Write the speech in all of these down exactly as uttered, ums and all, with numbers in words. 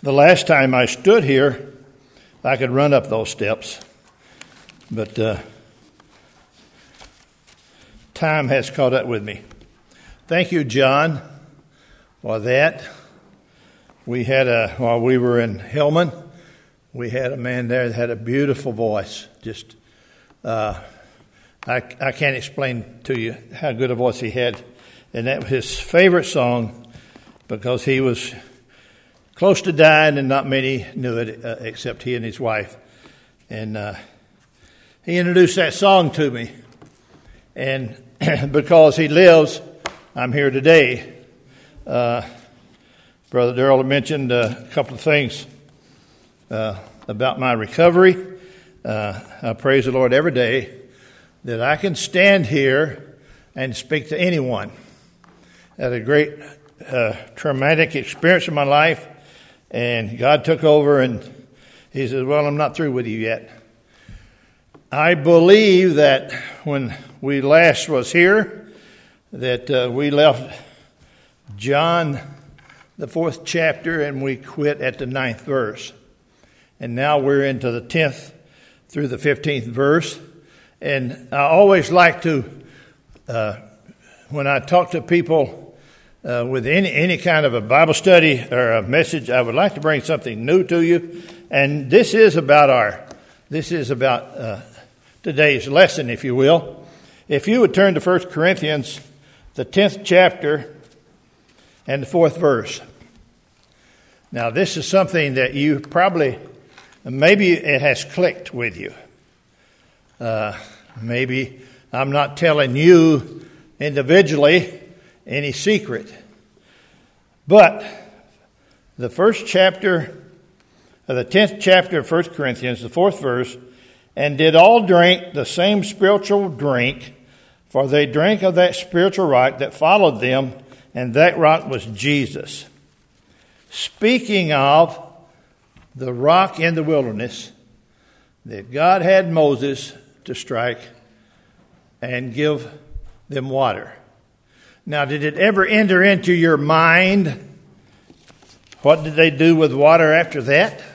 The last time I stood here, I could run up those steps, but uh, time has caught up with me. Thank you, John, for that. We had a, while we were in Hillman, we had a man there that had a beautiful voice. Just, uh, I, I can't explain to you how good a voice he had. And that was his favorite song because he was close to dying and not many knew it uh, except he and his wife. And uh, he introduced that song to me. And because he lives, I'm here today. Uh, Brother Darrell mentioned uh, a couple of things uh, about my recovery. Uh, I praise the Lord every day that I can stand here and speak to anyone. I had a great uh, traumatic experience in my life, and God took over and he said, well, I'm not through with you yet. I believe that when we last was here, that uh, we left John, the fourth chapter, and we quit at the ninth verse. And now we're into the tenth through the fifteenth verse. And I always like to, uh, when I talk to people uh, with any, any kind of a Bible study or a message, I would like to bring something new to you. And this is about our, this is about uh, today's lesson, if you will. If you would turn to First Corinthians, the tenth chapter and the fourth verse. Now, this is something that you probably, maybe it has clicked with you. Uh, maybe I'm not telling you individually any secret. But the first chapter, of the tenth chapter of First Corinthians, the fourth verse, and did all drink the same spiritual drink, for they drank of that spiritual rock that followed them, and that rock was Jesus. Speaking of the rock in the wilderness that God had Moses to strike and give them water. Now, did it ever enter into your mind? What did they do with water after that?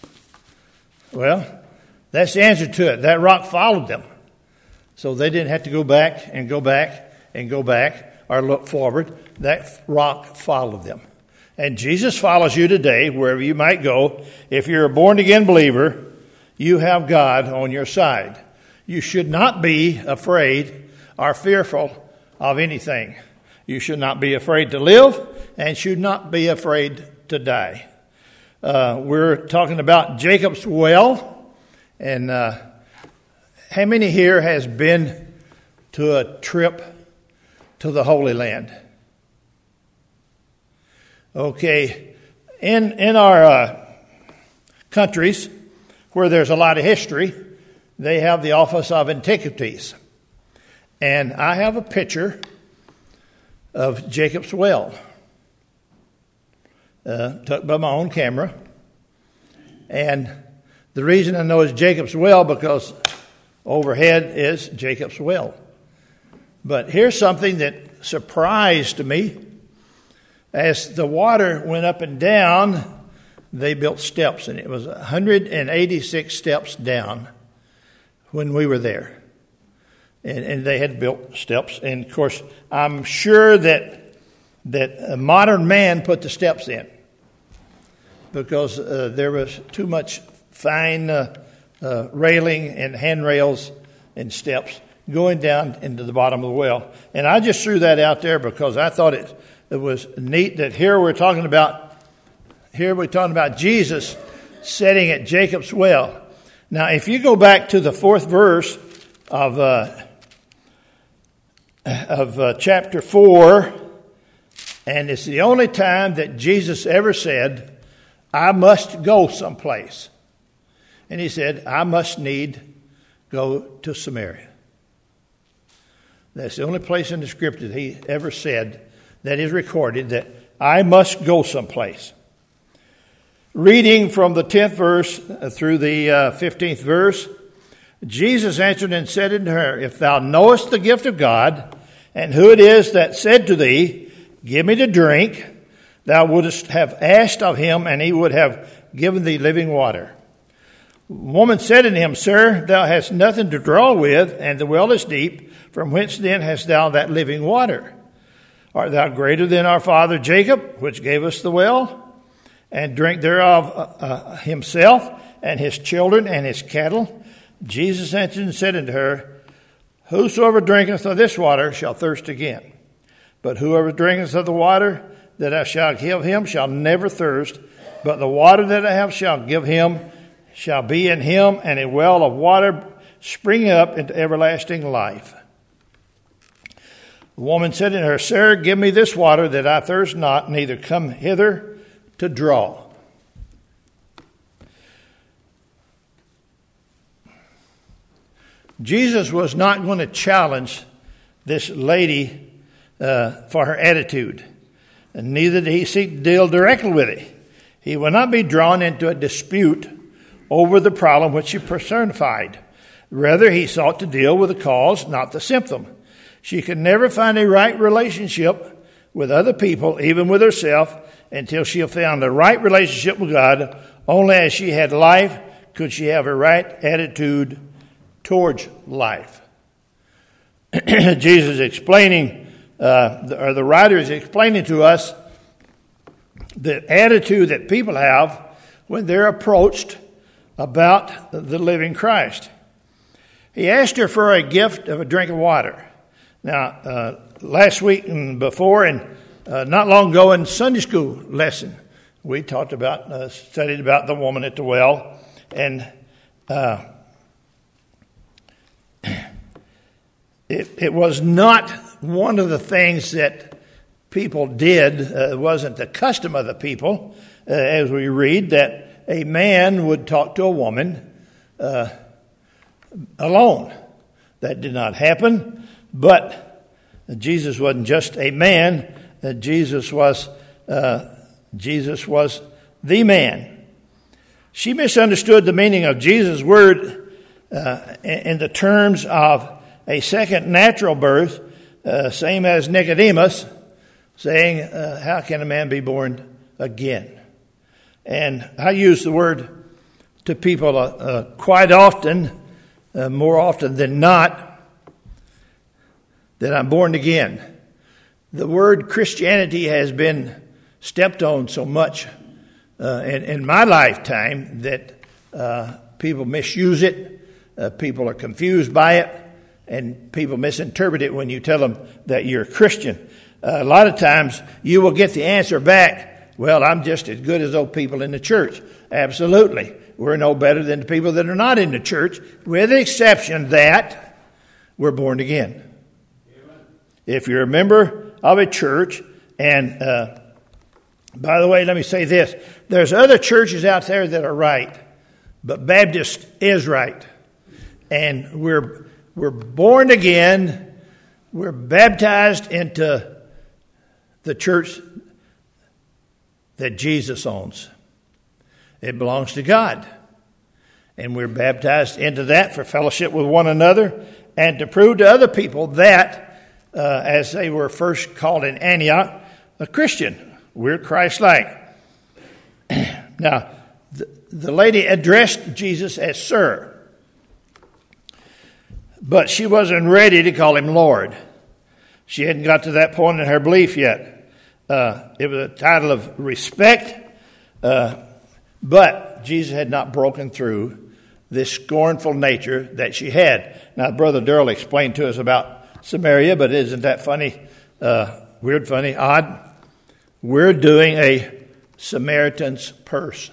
Well, that's the answer to it. That rock followed them. So they didn't have to go back and go back and go back or look forward. That rock followed them. And Jesus follows you today, wherever you might go. If you're a born-again believer, you have God on your side. You should not be afraid or fearful of anything. You should not be afraid to live and should not be afraid to die. Uh, we're talking about Jacob's well. And uh, how many here has been to a trip to the Holy Land? Okay, in in our uh, countries where there's a lot of history, they have the Office of Antiquities. And I have a picture of Jacob's well, uh, took by my own camera. And the reason I know it's Jacob's well because overhead is Jacob's well. But here's something that surprised me. As the water went up and down, they built steps, and it was one hundred eighty-six steps down when we were there. And, and they had built steps. And, of course, I'm sure that that a modern man put the steps in because uh, there was too much fine uh, uh, railing and handrails and steps going down into the bottom of the well. And I just threw that out there because I thought it, it was neat that here we're talking about, here we're talking about Jesus sitting at Jacob's well. Now, if you go back to the fourth verse of uh, of uh, chapter four, and it's the only time that Jesus ever said, I must go someplace. And he said, I must need go to Samaria. That's the only place in the scripture that he ever said that is recorded that I must go someplace. Reading from the tenth verse through the uh, fifteenth verse, Jesus answered and said unto her, if thou knowest the gift of God, and who it is that said to thee, give me to drink, thou wouldest have asked of him, and he would have given thee living water. The woman said unto him, Sir, thou hast nothing to draw with, and the well is deep. From whence then hast thou that living water? Art thou greater than our father Jacob, which gave us the well, and drank thereof uh, uh, himself, and his children, and his cattle? Jesus answered and said unto her, Whosoever drinketh of this water shall thirst again. But whoever drinketh of the water that I shall give him shall never thirst. But the water that I have shall give him shall be in him, and a well of water springing up into everlasting life. The woman said unto her, Sir, give me this water that I thirst not, neither come hither to draw. Jesus was not going to challenge this lady uh, for her attitude, and neither did he seek to deal directly with it. He will not be drawn into a dispute over the problem which she personified. Rather, he sought to deal with the cause, not the symptom. She could never find a right relationship with other people, even with herself, until she found the right relationship with God. Only as she had life could she have a right attitude towards life. Jesus explaining, uh, or the writer is explaining to us the attitude that people have when they're approached about the living Christ. He asked her for a gift of a drink of water. Now, uh, last week and before, and uh, not long ago in Sunday school lesson, we talked about, uh, studied about the woman at the well, and uh, it, it was not one of the things that people did. Uh, it wasn't the custom of the people, uh, as we read, that a man would talk to a woman uh, alone. That did not happen. But Jesus wasn't just a man. Uh, Jesus was uh, Jesus was the man. She misunderstood the meaning of Jesus' word uh, in the terms of a second natural birth, uh, same as Nicodemus, saying, uh, "How can a man be born again?" And I use the word to people uh, uh, quite often, uh, more often than not, that I'm born again. The word Christianity has been stepped on so much uh, in, in my lifetime that uh, people misuse it, uh, people are confused by it, and people misinterpret it when you tell them that you're a Christian. Uh, a lot of times you will get the answer back, well, I'm just as good as those people in the church. Absolutely. We're no better than the people that are not in the church, with the exception that we're born again. If you're a member of a church, and uh, by the way, let me say this. There's other churches out there that are right, but Baptist is right. And we're we're born again. We're baptized into the church that Jesus owns. It belongs to God. And we're baptized into that for fellowship with one another and to prove to other people that Uh, as they were first called in Antioch, a Christian. We're Christ-like. Now, the, the lady addressed Jesus as Sir, but she wasn't ready to call him Lord. She hadn't got to that point in her belief yet. Uh, it was a title of respect, uh, but Jesus had not broken through this scornful nature that she had. Now, Brother Durrell explained to us about Samaria, but isn't that funny, uh, weird, funny, odd? We're doing a Samaritan's Purse.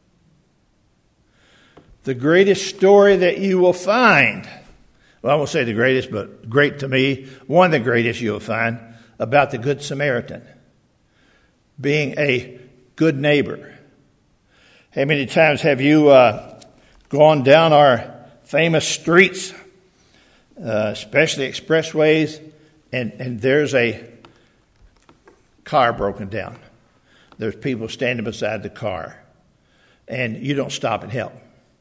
The greatest story that you will find, well, I won't say the greatest, but great to me, one of the greatest you'll find, about the Good Samaritan, being a good neighbor. How many times have you uh, gone down our famous streets, Uh, especially expressways, and, and there's a car broken down. There's people standing beside the car, and you don't stop and help.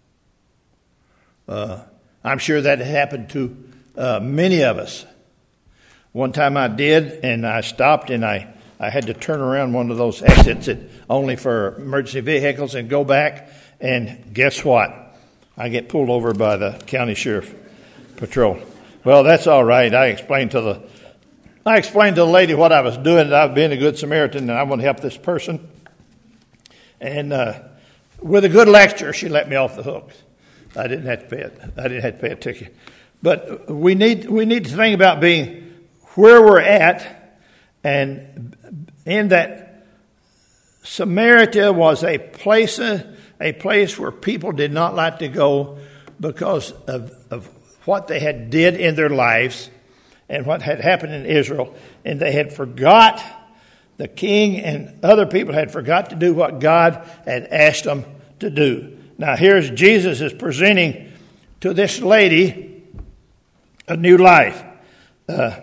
Uh, I'm sure that happened to uh, many of us. One time I did, and I stopped, and I I had to turn around one of those exits that only for emergency vehicles and go back. And guess what? I get pulled over by the county sheriff patrol. Well, that's all right. I explained to the I explained to the lady what I was doing, that I was being a good Samaritan, and I want to help this person. And uh, with a good lecture, she let me off the hook. I didn't have to pay it. I didn't have to pay a ticket. But we need we need to think about being where we're at, and in that Samaria was a place a place where people did not like to go because of, of what they had did in their lives and what had happened in Israel, and they had forgot. The king and other people had forgot to do what God had asked them to do. Now here's Jesus is presenting to this lady a new life. Uh,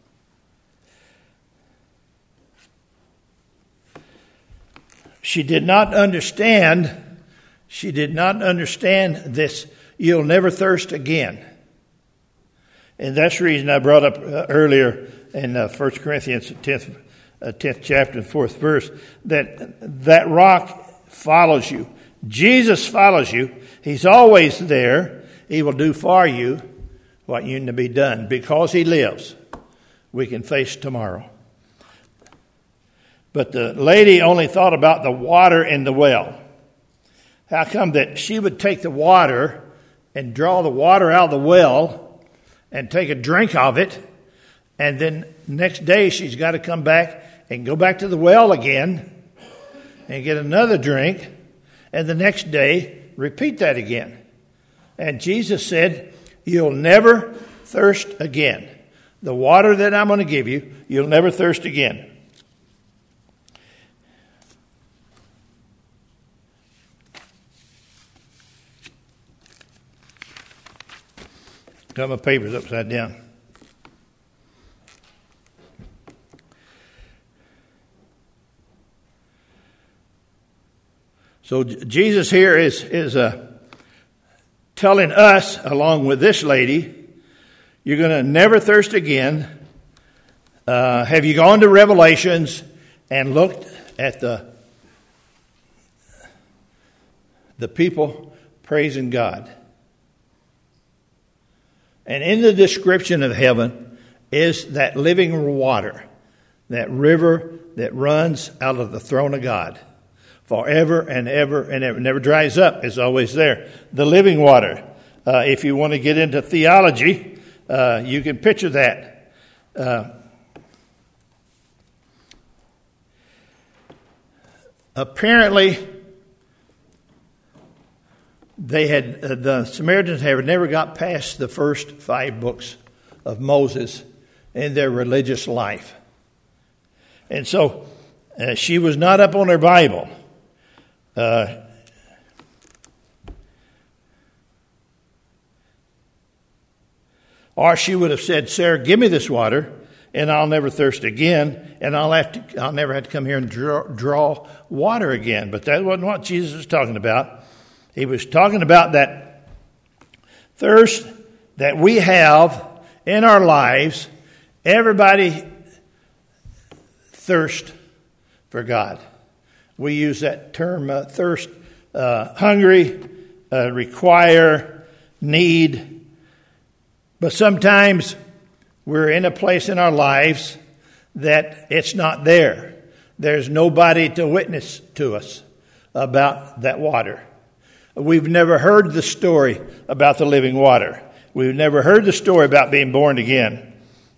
she did not understand, she did not understand this, you'll never thirst again. And that's the reason I brought up uh, earlier in uh, First Corinthians tenth Uh, tenth chapter and fourth verse, that that rock follows you. Jesus follows you. He's always there. He will do for you what you need to be done. Because he lives, we can face tomorrow. But the lady only thought about the water in the well. How come that she would take the water and draw the water out of the well and take a drink of it, and then next day she's got to come back and go back to the well again and get another drink, and the next day repeat that again. And Jesus said, you'll never thirst again. The water that I'm going to give you, you'll never thirst again. Got my papers upside down. So Jesus here is is uh, telling us, along with this lady, you're going to never thirst again. Uh, have you gone to Revelations and looked at the the people praising God? And in the description of heaven is that living water, that river that runs out of the throne of God. Forever and ever and ever. It never dries up. It's always there. The living water. Uh, if you want to get into theology, uh, you can picture that. Uh, apparently, they had uh, the Samaritans had never got past the first five books of Moses in their religious life. And so, uh, she was not up on her Bible. Uh, or she would have said, Sarah, give me this water and I'll never thirst again, and I'll have to, I'll never have to come here and draw, draw water again. But that wasn't what Jesus was talking about. He was talking about that thirst that we have in our lives. Everybody thirsts for God. We use that term uh, thirst, uh, hungry, uh, require, need. But sometimes we're in a place in our lives that it's not there. There's nobody to witness to us about that water. We've never heard the story about the living water. We've never heard the story about being born again.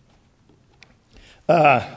Uh,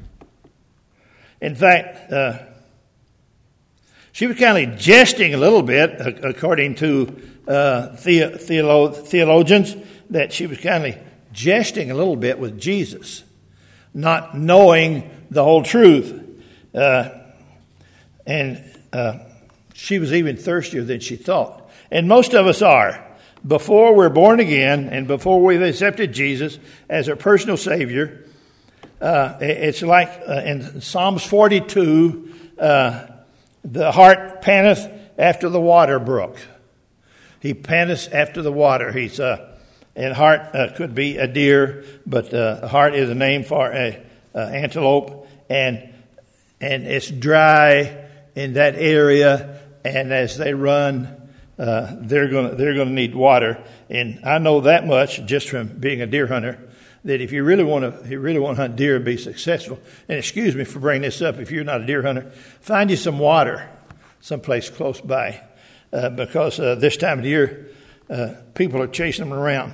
in fact, uh, she was kind of jesting a little bit, according to uh, the, theolo- theologians, that she was kind of jesting a little bit with Jesus, not knowing the whole truth. Uh, and uh, she was even thirstier than she thought. And most of us are. Before we're born again and before we've accepted Jesus as our personal Savior, uh, it's like uh, in Psalms forty-two, uh, the heart panteth after the water brook. He panteth after the water. He's uh, and heart uh, could be a deer, but uh, heart is a name for a, a antelope. And and it's dry in that area, and as they run, uh, they're going to they're going to need water. And I know that much just from being a deer hunter, that if you really want to if you really want to hunt deer and be successful, and excuse me for bringing this up, if you're not a deer hunter, find you some water someplace close by, uh, because uh, this time of the year, uh, people are chasing them around.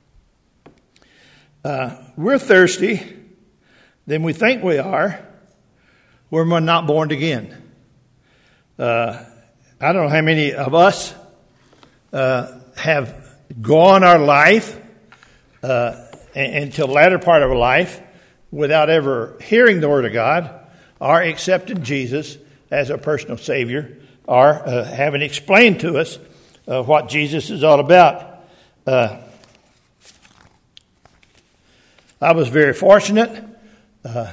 Uh, we're thirsty, then we think we are, when we're not born again. Uh, I don't know how many of us uh, have gone our life uh, until the latter part of our life without ever hearing the Word of God or accepting Jesus as our personal Savior or uh, having explained to us uh, what Jesus is all about. Uh, I was very fortunate. Uh,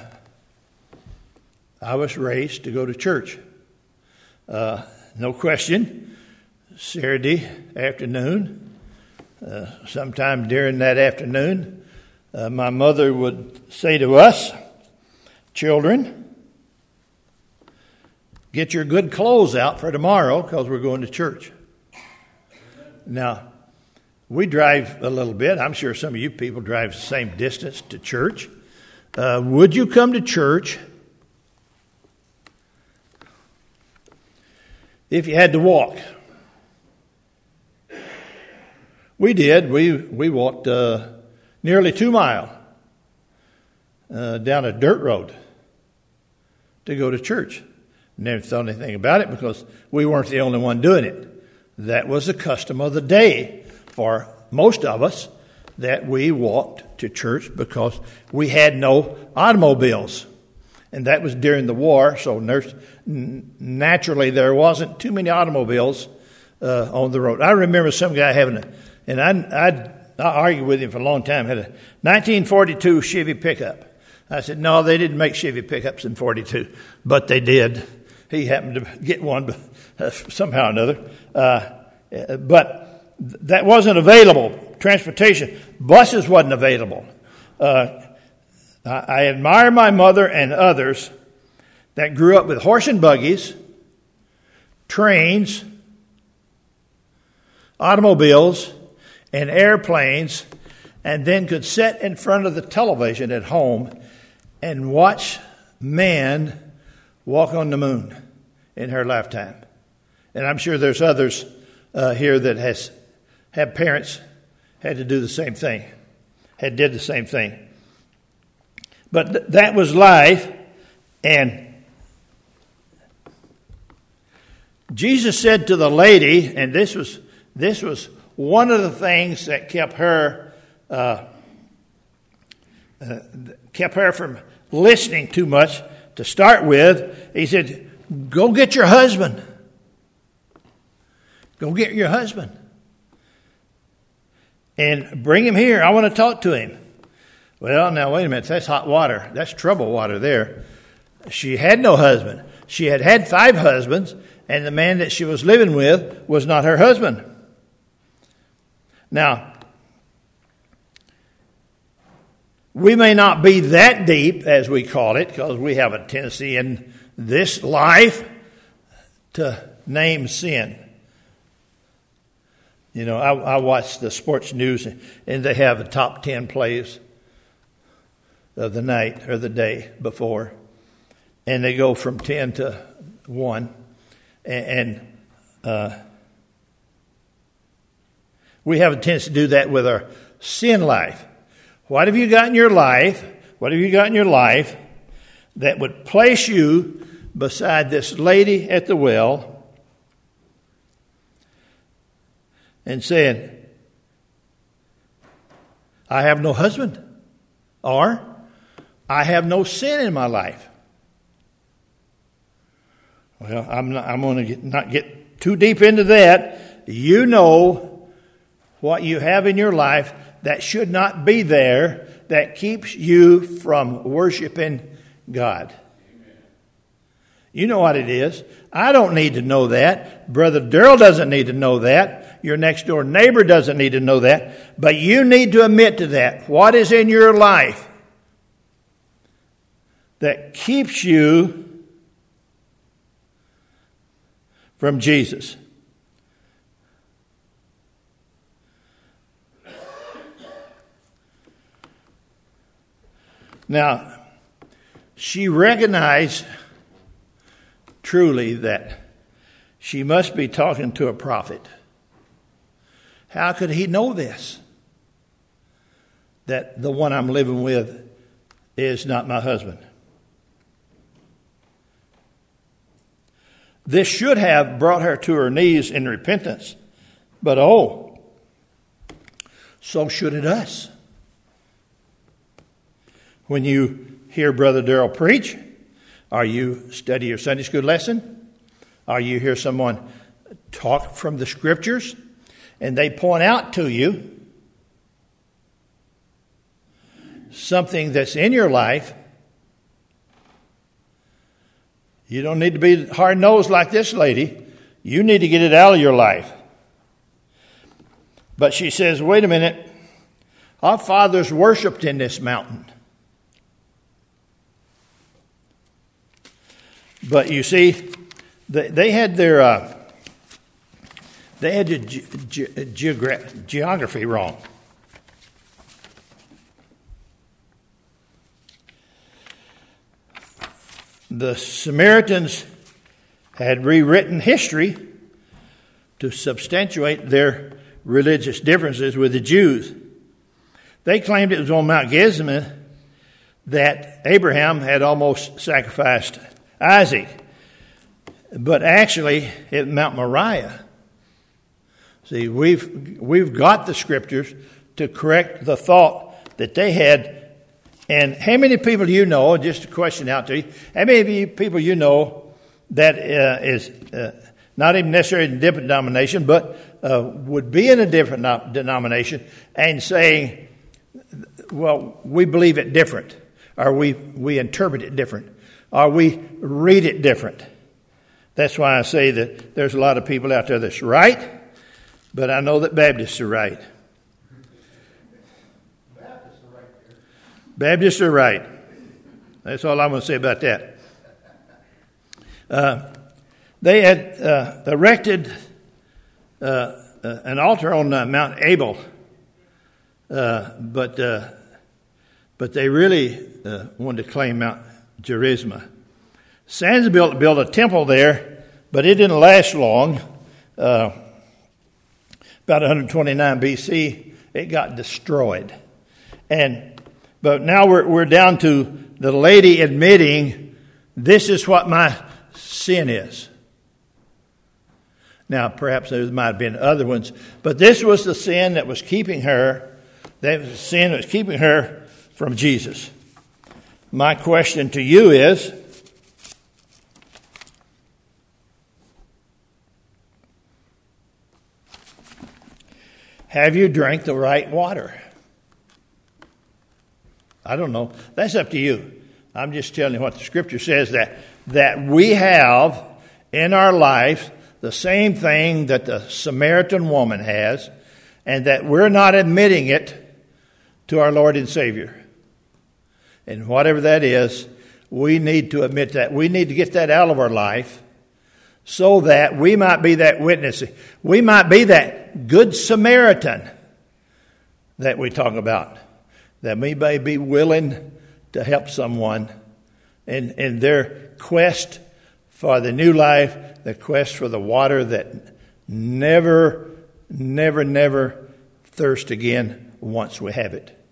I was raised to go to church. Uh, no question. Saturday afternoon, uh, sometime during that afternoon, uh, my mother would say to us, "Children, get your good clothes out for tomorrow because we're going to church." Now, we drive a little bit. I'm sure some of you people drive the same distance to church. Uh, would you come to church if you had to walk? We did. We we walked uh, nearly two miles uh, down a dirt road to go to church. Never thought anything about it because we weren't the only one doing it. That was the custom of the day for most of us, that we walked to church because we had no automobiles. And that was during the war, so naturally there wasn't too many automobiles uh, on the road. I remember some guy having a, and I, I, I argued with him for a long time, had a nineteen forty-two Chevy pickup. I said, no, they didn't make Chevy pickups in forty-two, but they did. He happened to get one uh, somehow or another. Uh, but that wasn't available. Transportation, buses wasn't available. Uh, I, I admire my mother and others that grew up with horse and buggies, trains, automobiles, and airplanes, and then could sit in front of the television at home and watch man walk on the moon in her lifetime. And I'm sure there's others uh, here that has have parents had to do the same thing, had did the same thing. But th- that was life, and Jesus said to the lady, and this was this was one of the things that kept her uh, uh, kept her from listening too much to start with. He said, "Go get your husband. Go get your husband. And bring him here. I want to talk to him." Well, now, wait a minute. That's hot water. That's trouble water there. She had no husband. She had had five husbands, and the man that she was living with was not her husband. Now, we may not be that deep, as we call it, because we have a tendency in this life to name sin. You know, I, I watch the sports news, and they have the top ten plays of the night or the day before. And they go from ten to one. And, and uh, we have a tendency to do that with our sin life. What have you got in your life? What have you got in your life that would place you beside this lady at the well and saying, "I have no husband," or "I have no sin in my life"? Well, I'm not, I'm going to get, not get too deep into that. You know what you have in your life that should not be there, that keeps you from worshiping God. You know what it is. I don't need to know that. Brother Darrell doesn't need to know that. Your next door neighbor doesn't need to know that. But you need to admit to that. What is in your life that keeps you from Jesus. Now, she recognized truly that she must be talking to a prophet. How could he know this? That the one I'm living with is not my husband. This should have brought her to her knees in repentance. But oh, so should it us. When you hear Brother Darrell preach, or you study your Sunday school lesson, or you hear someone talk from the Scriptures, and they point out to you something that's in your life, you don't need to be hard-nosed like this lady. You need to get it out of your life. But she says, wait a minute, our fathers worshipped in this mountain. But you see, they had their uh, they had the ge- ge- geogra- geography wrong. The Samaritans had rewritten history to substantiate their religious differences with the Jews. They claimed it was on Mount Gerizim that Abraham had almost sacrificed Isaac, but actually at Mount Moriah. See, we've we've got the Scriptures to correct the thought that they had. And how many people you know, just a question out to you, how many people you know that uh, is uh, not even necessarily in a different denomination, but uh, would be in a different no- denomination and saying, well, we believe it different, or we, we interpret it different, or we read it different. That's why I say that there's a lot of people out there that's right, but I know that Baptists are right. Baptists are right. That's all I'm going to say about that. Uh, they had uh, erected uh, uh, an altar on uh, Mount Abel, uh, but uh, but they really uh, wanted to claim Mount Gerizim. Sands built built a temple there, but it didn't last long. Uh, about one twenty-nine B C, it got destroyed, and. But now we're we're down to the lady admitting, this is what my sin is. Now, perhaps there might have been other ones, but this was the sin that was keeping her, that was the sin that was keeping her from Jesus. My question to you is, have you drank the right water? I don't know. That's up to you. I'm just telling you what the Scripture says, that that we have in our life the same thing that the Samaritan woman has, and that we're not admitting it to our Lord and Savior. And whatever that is, we need to admit that. We need to get that out of our life so that we might be that witness. We might be that good Samaritan that we talk about. That we may be willing to help someone in, in their quest for the new life, the quest for the water that never, never, never thirst again once we have it.